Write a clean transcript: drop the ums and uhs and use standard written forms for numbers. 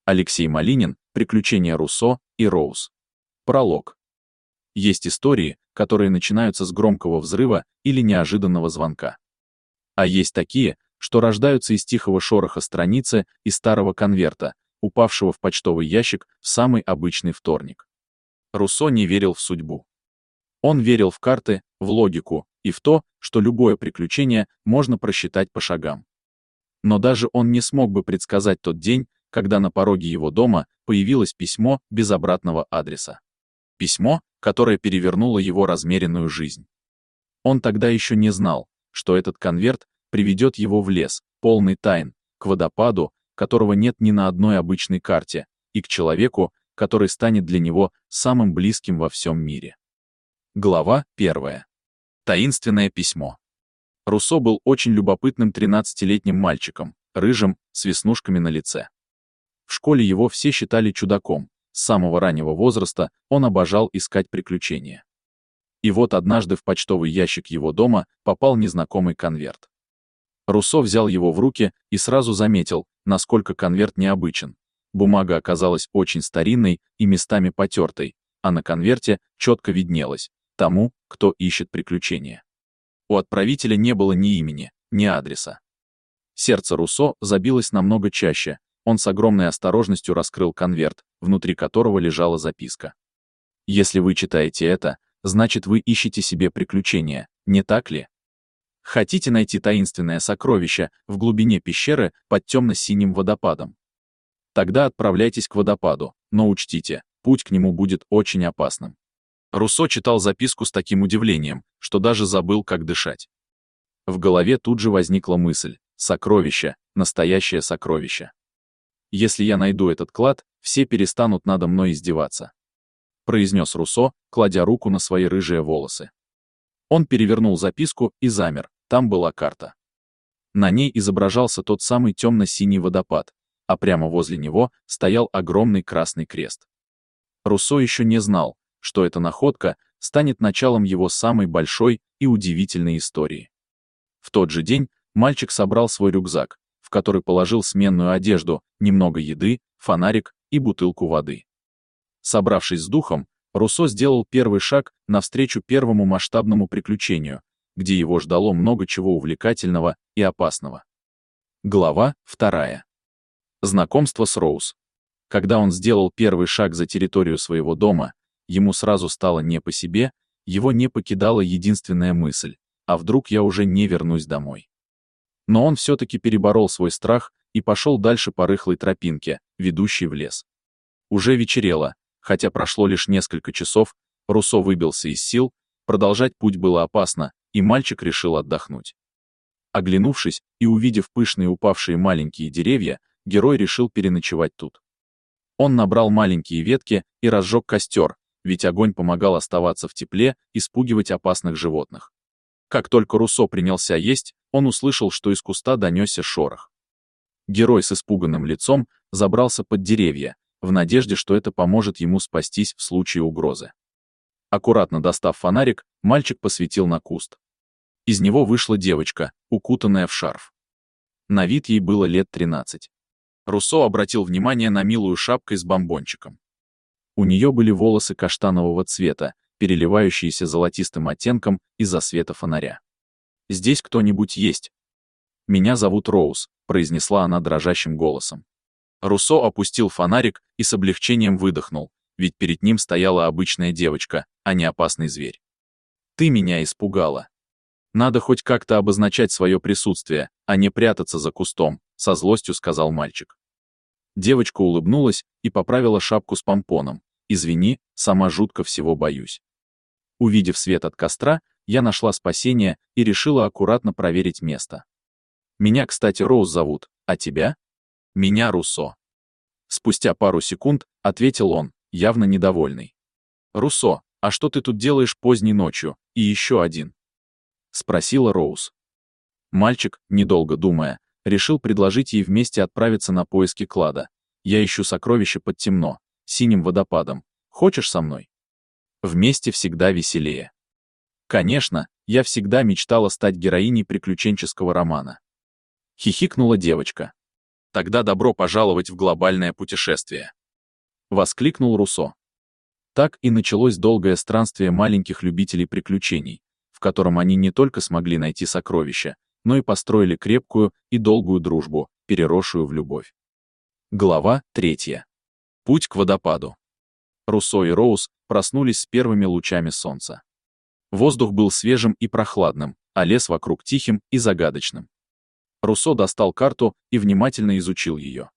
Алексей Малинин, «Приключения Руссо и Роуз». Пролог. Есть истории, которые начинаются с громкого взрыва или неожиданного звонка. А есть такие, что рождаются из тихого шороха страницы и старого конверта, упавшего в почтовый ящик в самый обычный вторник. Руссо не верил в судьбу. Он верил в карты, в логику и в то, что любое приключение можно просчитать по шагам. Но даже он не смог бы предсказать тот день, когда на пороге его дома появилось письмо без обратного адреса. Письмо, которое перевернуло его размеренную жизнь. Он тогда еще не знал, что этот конверт приведет его в лес, полный тайн, к водопаду, которого нет ни на одной обычной карте, и к человеку, который станет для него самым близким во всем мире. Глава 1. Таинственное письмо. Руссо был очень любопытным 13-летним мальчиком, рыжим, с веснушками на лице. В школе его все считали чудаком, с самого раннего возраста он обожал искать приключения. И вот однажды в почтовый ящик его дома попал незнакомый конверт. Руссо взял его в руки и сразу заметил, насколько конверт необычен. Бумага оказалась очень старинной и местами потертой, а на конверте четко виднелось: тому, кто ищет приключения. У отправителя не было ни имени, ни адреса. Сердце Руссо забилось намного чаще, он с огромной осторожностью раскрыл конверт, внутри которого лежала записка. Если вы читаете это, значит вы ищете себе приключения, не так ли? Хотите найти таинственное сокровище в глубине пещеры под темно-синим водопадом? Тогда отправляйтесь к водопаду, но учтите, путь к нему будет очень опасным. Руссо читал записку с таким удивлением, что даже забыл, как дышать. В голове тут же возникла мысль: сокровище, настоящее сокровище. Если я найду этот клад, все перестанут надо мной издеваться, произнес Руссо, кладя руку на свои рыжие волосы. Он перевернул записку и замер, там была карта. На ней изображался тот самый темно-синий водопад, а прямо возле него стоял огромный красный крест. Руссо еще не знал, что эта находка станет началом его самой большой и удивительной истории. В тот же день мальчик собрал свой рюкзак, в который положил сменную одежду, немного еды, фонарик и бутылку воды. Собравшись с духом, Руссо сделал первый шаг навстречу первому масштабному приключению, где его ждало много чего увлекательного и опасного. Глава 2. Знакомство с Роуз. Когда он сделал первый шаг за территорию своего дома, ему сразу стало не по себе, его не покидала единственная мысль: а вдруг я уже не вернусь домой? Но он все-таки переборол свой страх и пошел дальше по рыхлой тропинке, ведущей в лес. Уже вечерело, хотя прошло лишь несколько часов, Руссо выбился из сил, продолжать путь было опасно, и мальчик решил отдохнуть. Оглянувшись и увидев пышные упавшие маленькие деревья, герой решил переночевать тут. Он набрал маленькие ветки и разжег костер, ведь огонь помогал оставаться в тепле и спугивать опасных животных. Как только Руссо принялся есть, он услышал, что из куста донесся шорох. Герой с испуганным лицом забрался под деревья, в надежде, что это поможет ему спастись в случае угрозы. Аккуратно достав фонарик, мальчик посветил на куст. Из него вышла девочка, укутанная в шарф. На вид ей было лет 13. Руссо обратил внимание на милую шапку с бомбончиком. У нее были волосы каштанового цвета, переливающиеся золотистым оттенком из-за света фонаря. «Здесь кто-нибудь есть?» «Меня зовут Роуз», — произнесла она дрожащим голосом. Руссо опустил фонарик и с облегчением выдохнул, ведь перед ним стояла обычная девочка, а не опасный зверь. «Ты меня испугала. Надо хоть как-то обозначать свое присутствие, а не прятаться за кустом», — со злостью сказал мальчик. Девочка улыбнулась и поправила шапку с помпоном. «Извини, сама жутко всего боюсь. Увидев свет от костра, я нашла спасение и решила аккуратно проверить место. Меня, кстати, Роуз зовут, а тебя?» «Меня Руссо». Спустя пару секунд ответил он, явно недовольный. «Руссо, а что ты тут делаешь поздней ночью, и еще один?» Спросила Роуз. Мальчик, недолго думая, решил предложить ей вместе отправиться на поиски клада. «Я ищу сокровища под темно, синим водопадом. Хочешь со мной? Вместе всегда веселее». «Конечно, я всегда мечтала стать героиней приключенческого романа». Хихикнула девочка. Тогда добро пожаловать в глобальное путешествие. Воскликнул Руссо. Так и началось долгое странствие маленьких любителей приключений, в котором они не только смогли найти сокровища, но и построили крепкую и долгую дружбу, переросшую в любовь. Глава 3. Путь к водопаду. Руссо и Роуз проснулись с первыми лучами солнца. Воздух был свежим и прохладным, а лес вокруг тихим и загадочным. Руссо достал карту и внимательно изучил ее.